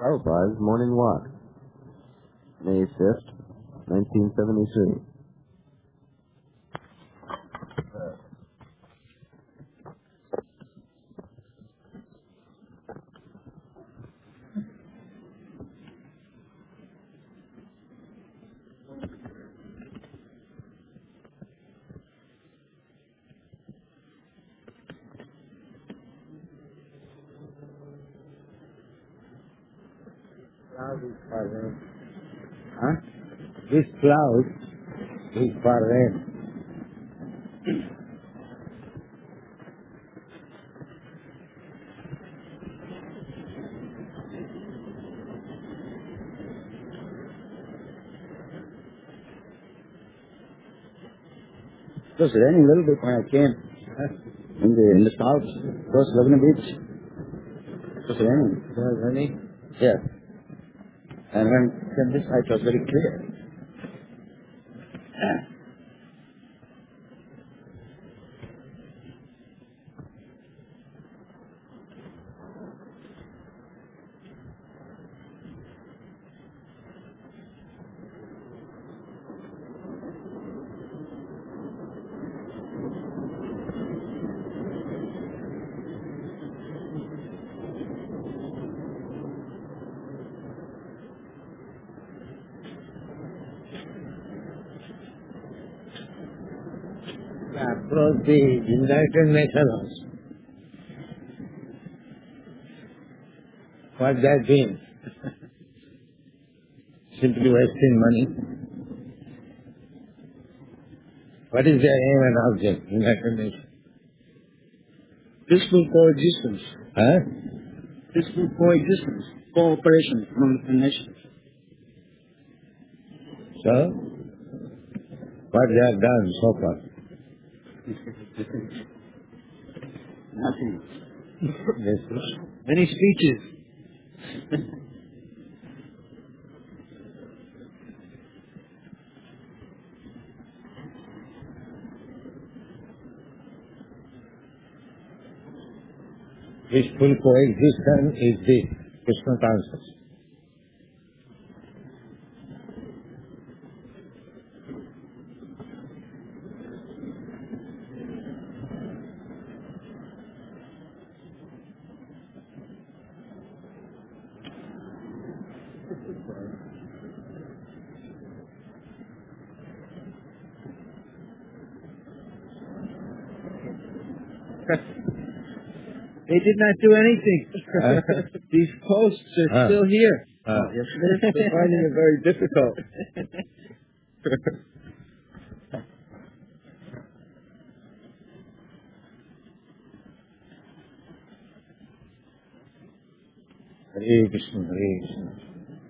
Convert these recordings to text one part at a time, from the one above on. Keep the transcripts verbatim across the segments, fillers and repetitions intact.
Prabhupada's morning walk, May fifth, nineteen seventy-three. Cloud is for rain. Huh? This cloud is for rain. It was raining a little bit when I came. In the in the south, close to Laguna Beach. It was raining. It was raining? Yes. And when came this side, it was very clear. Across the United Nations. What that means? Simply wasting money. What is their aim and object, United Nations? Peaceful coexistence. Huh? Peaceful coexistence. Cooperation among the nations. So, what they have done so far? Nothing. Yes. Many speeches. Peaceful coexistence is the Krishna consciousness. They did not do anything. Uh, These posts are uh, still here. uh, They're finding it very difficult. Hare Krishna, Hare Krishna.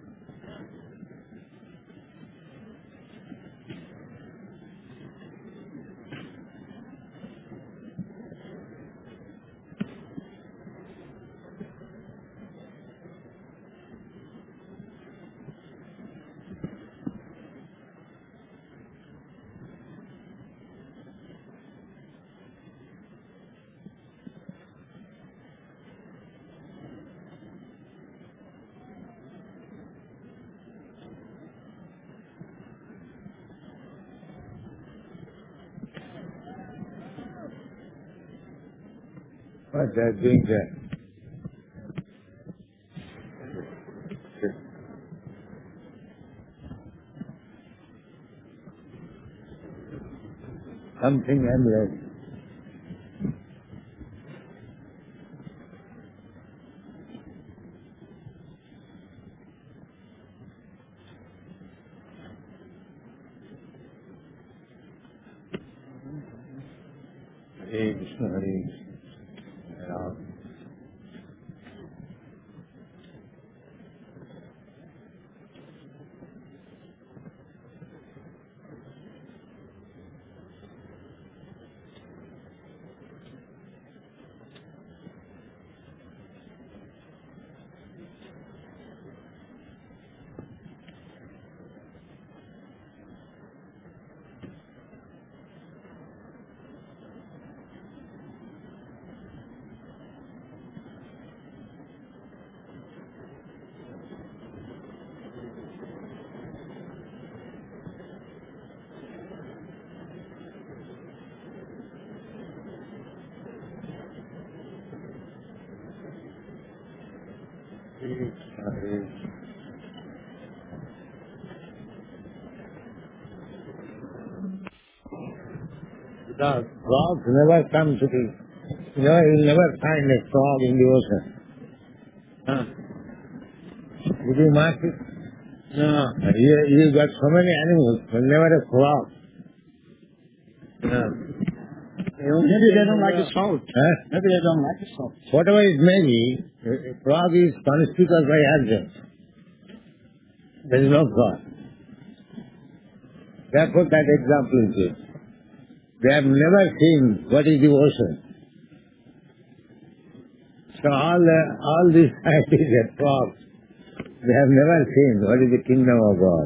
What they are doing there? Something endless. Hare Krishna, Hare Krishna. Hare Rama. Because frogs never come to the, you know, you'll never find a frog in the ocean. Huh? Did you mark it? No. You, you got so many animals, but never a frog. No. Maybe they don't like the salt. Huh? Maybe they don't like the salt. Whatever it may be, a frog is conspicuous by accident. There is no God. Therefore that example is good. They have never seen what is the ocean. So all the, all these scientists and frogs, they have never seen what is the kingdom of God.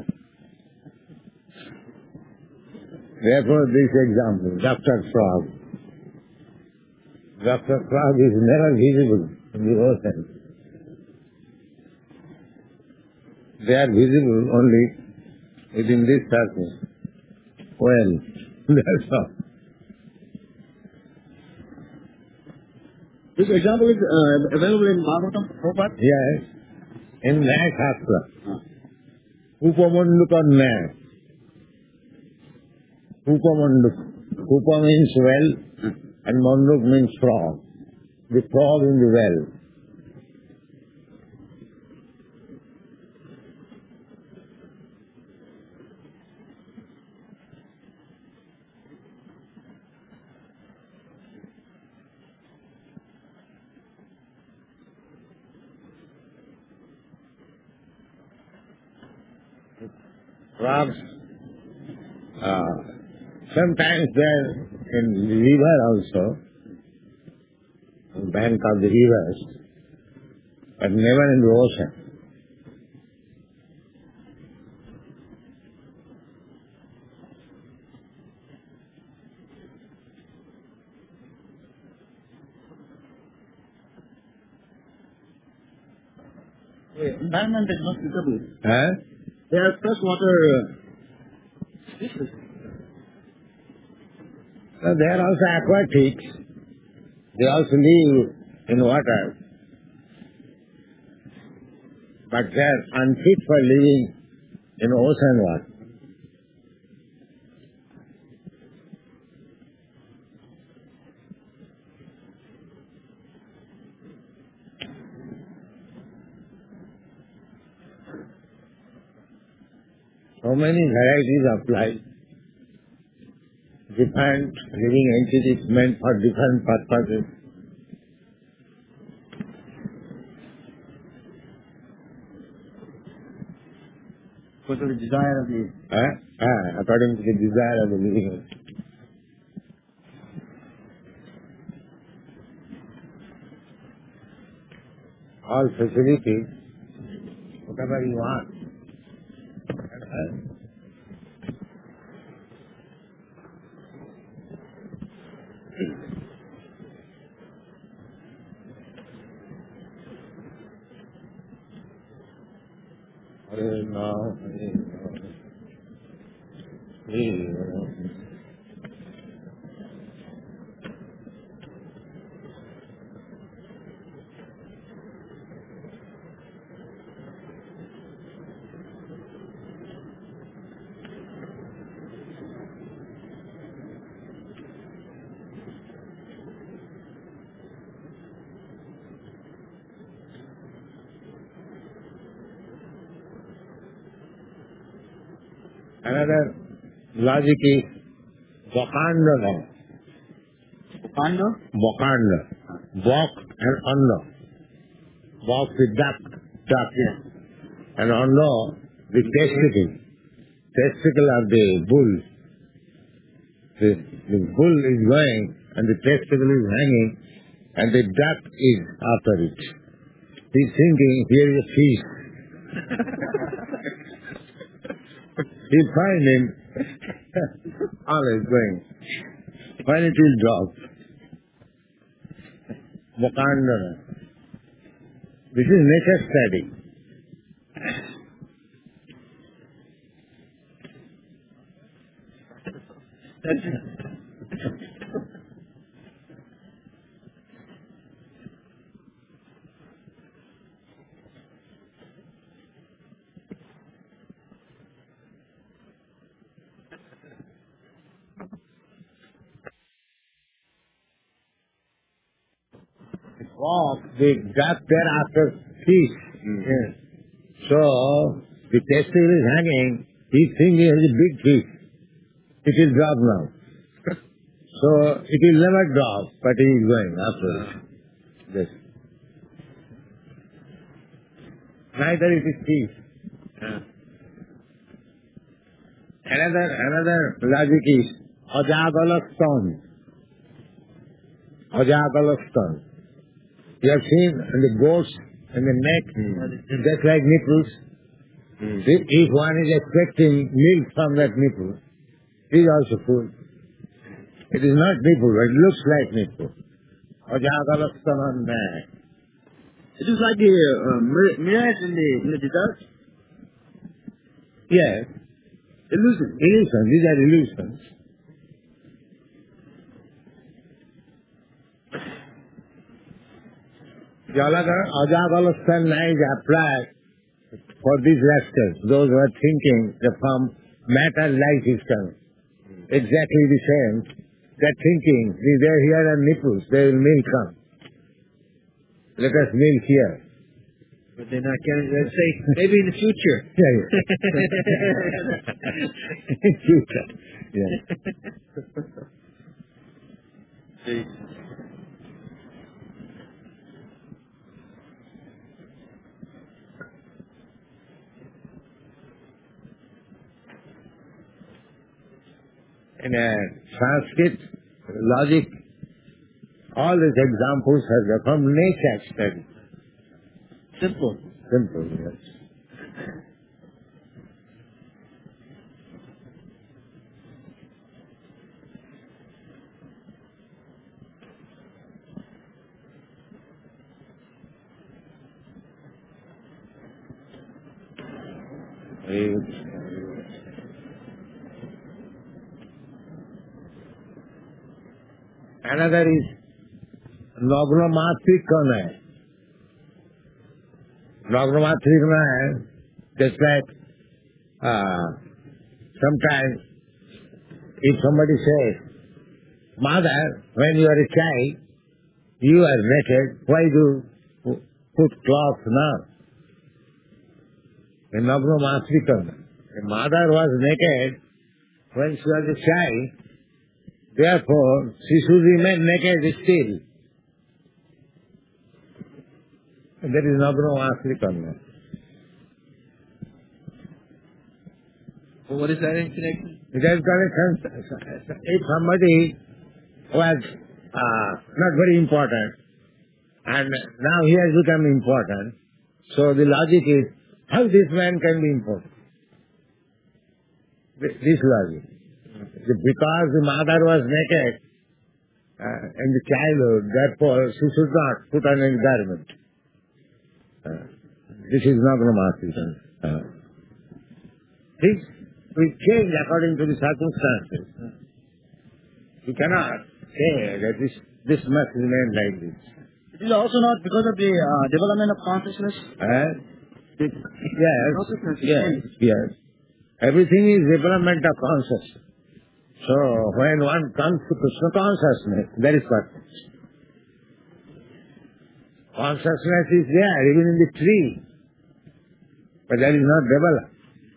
Therefore this example, Doctor Frog. Doctor Frog is never visible in the ocean. They are visible only within this circle. Well, that's all. This example is uh, available in Bhagavatam, Prabhupada? Yes, in Nyaya Shastra. Upamandukam Nyaya. Upamanduk. Upa means well and manduk means frog. The frog in the well. Frogs, uh, sometimes they're in the river also, on the bank of the rivers, but never in the ocean. The environment is not suitable. Huh? They are freshwater species. So they are also aquatics. They also live in water. But they are unfit for living in ocean water. So many varieties of life. Different living entities meant for different purposes. Because of the desire of the... Huh? Ah, according to the desire of the living entity. All facilities, whatever you want. Huh? Hare Rama, Hare Rama, Hare Rama. Another logic is Vakanda. Upanda? Vakanda. Vak and Anna. Vak the duck. Duck. Yes. And Anna the testicle. Testicle of the bull. The, the bull is going and the testicle is hanging and the duck is after it. He's thinking, here is a fish. He find him always going. When it will drop. Vakanda. This is nature study. walk, the death thereafter cease. Mm. Yes. So, the testicle is hanging, he thinks he has a big fish. It will drop now. So, it will never drop, but he is going after it. Yes. Neither it is fish. Yeah. Another, another logic is Ajagalastan. Ajagalastan. You have seen the goats and the neck, Mm. just like nipples. Mm. If, if one is expecting milk from that nipple, it is also full. It is not nipple, but it looks like nipple. Ajagalastan on neck. It is like the uh, mir- mirage in the in the desert. Yes, Illusion. illusions. These are illusions. Ajagalastan is applied for these rascals, those who are thinking that from matter life is coming. Exactly the same. They're thinking, see, they're here are nipples, they will milk come. Let us milk here. But they're not getting. Let's say maybe in the future. Yeah, yeah. Future. Yeah. In a Sanskrit logic, all these examples are from nature study. Simple. Simple, yes. Another is Nagnamatvikana. Nagnamatvikana, just like uh, sometimes if somebody says, Mother, when you are a child, you are naked, why do you put cloth now? In Nagnamatvikana, the mother was naked when she was a child, therefore she should remain naked still. And that is Nagnamatvikana. Well, what is that in connection? It has connection. If somebody was uh, not very important and now he has become important, so the logic is, how this man can be important? Th- This logic. Because the mother was naked uh, in the childhood, therefore she should not put on any garment. Uh, this is Nagnamatvikana. Uh, this will change according to the circumstances. You cannot say that this, this must remain like this. It is also not because of the uh, development of consciousness. Uh, The yes, consciousness is yes, changed. yes. Everything is development of consciousness. So when one comes to Krishna consciousness, that is perfect. Consciousness is there even in the tree, but that is not developed.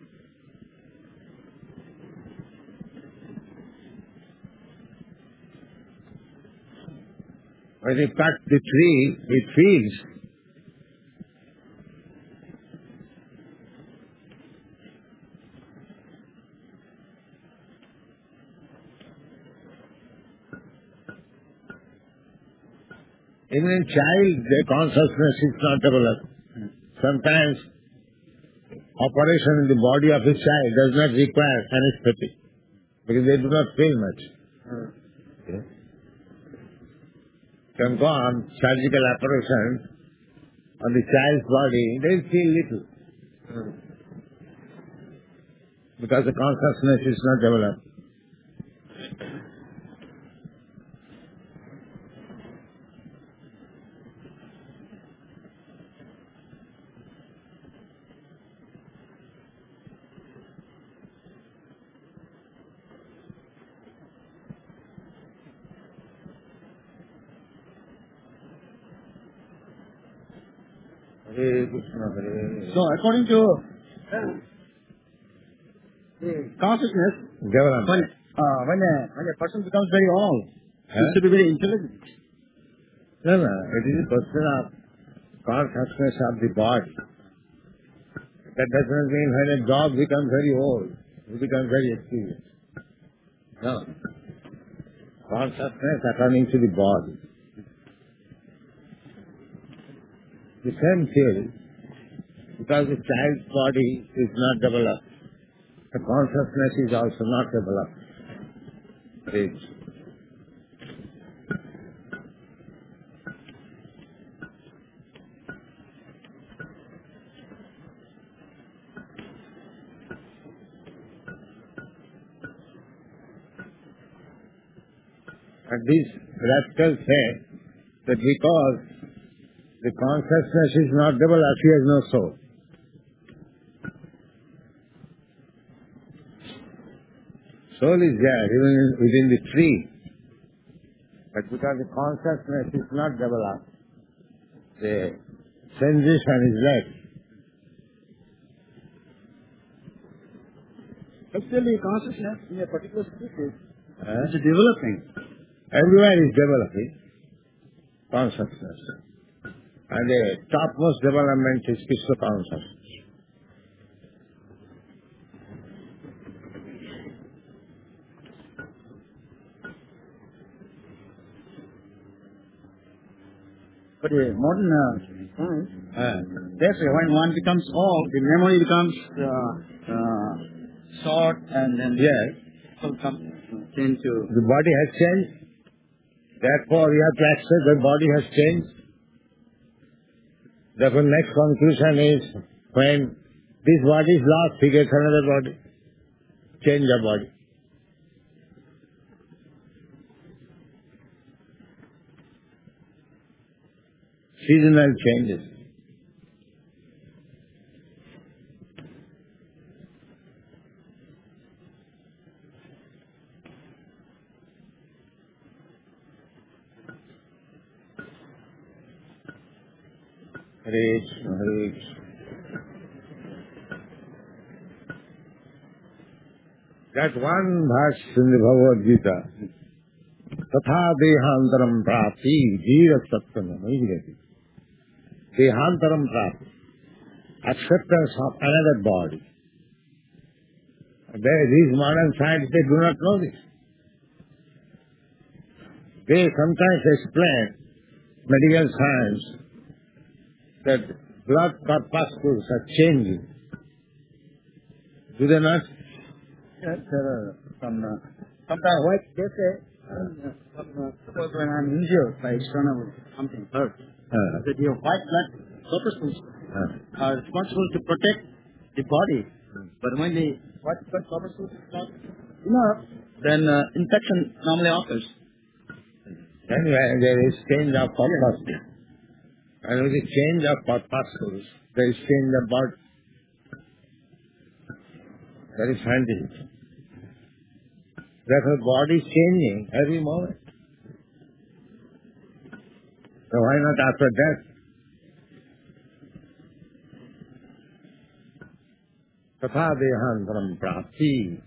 When you cut the tree, it feels. Even in child, the consciousness is not developed. Sometimes operation in the body of a child does not require anesthetic because they do not feel much. Okay. Can go on surgical operation on the child's body, they will feel little because the consciousness is not developed. Hare Krishna, Hare So according to uh, the consciousness, Development. when uh, when a when a person becomes very old, he Huh? should be very intelligent. No, no, it is a question of consciousness of the body. That doesn't mean when a dog becomes very old, he becomes very experienced. No. Consciousness according to the body. The same theory, because the child's body is not developed, the consciousness is also not developed. It's And these rascals say that because the consciousness is not developed, he has no soul. Soul is there, even in, within the tree. But because the consciousness is not developed, the sensation is less. Actually, consciousness in a particular species Huh? is developing. Everywhere is developing consciousness. And the topmost development is Krishna consciousness. But uh, modern uh, science, Huh? they say when one becomes old, the memory becomes uh, uh, short, and then Yes, people come tend to. the body has changed. Therefore, we have to accept that body has changed. Therefore, next conclusion is when this body is lost, he gets another body. Change the body. Seasonal changes. Hare Krishna, Hare Krishna. That one verse in the Bhagavad Gita, Tatha Dehantaram Prapti Jira Sattanam Ijrati. Dehantaram Prapti. Acceptance of another body. They, these modern scientists, they do not know this. They sometimes explain, medical science, that blood corpuscles are changing. Do they not? Yes, there are some. Uh, sometimes what they say, uh, some, uh, suppose when I'm injured by external something hurt, Uh, that your white blood corpuscles uh, are responsible to protect the body. But when the white blood corpuscles is not enough, then uh, infection normally occurs. anyway, there is change of corpuscles. And with the change of corpuscles, there is change of body. That is scientific. Therefore, body is changing every moment. So why not after death? Tatha dehantaram prapti.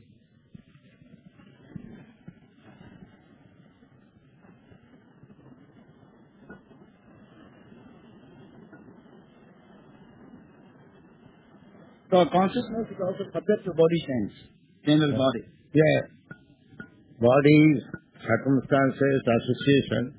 So consciousness is also subject to body change, general body. Yeah. Bodies, circumstances, association.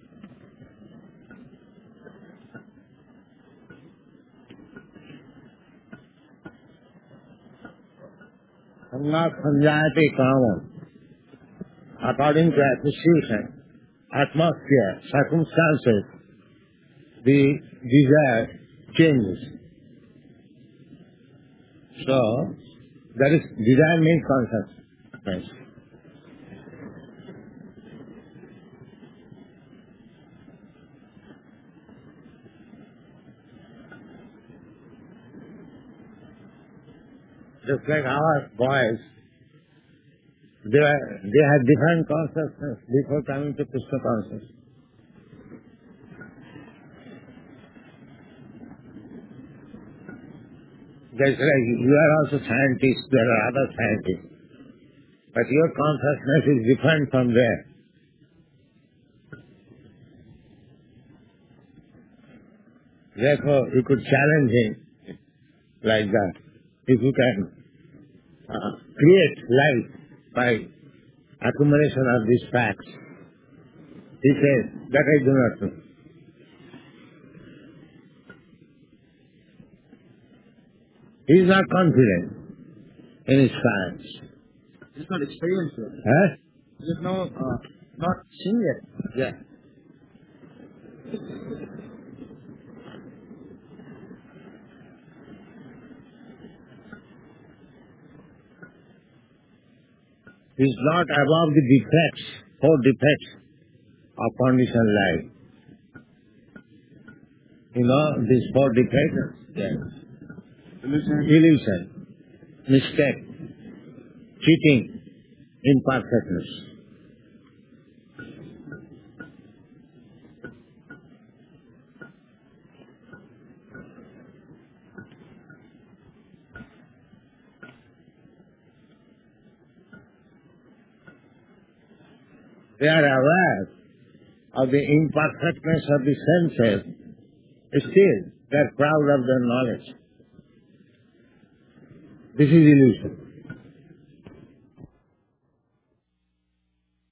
Sangat sanjayate kamam. According to association, atmosphere, circumstances, the desire changes. So, that is, desire means consciousness. Just like our boys, they, are, they have different consciousness before coming to Krishna consciousness. Just like you are also scientists, there are other scientists. But your consciousness is different from theirs. Therefore, you could challenge him like that. If you can uh, create life by accumulation of these facts. He says, that I do not know. He is not confident in his science. He's not experienced yet. Huh? There's no, uh, not seen yet. Yeah. He is not above the defects, four defects of conditioned life. You know, these four defects? Yes. Illusion. Illusion, mistake, cheating, imperfectness. They are aware of the imperfectness of the senses. Still, they are proud of their knowledge. This is illusion.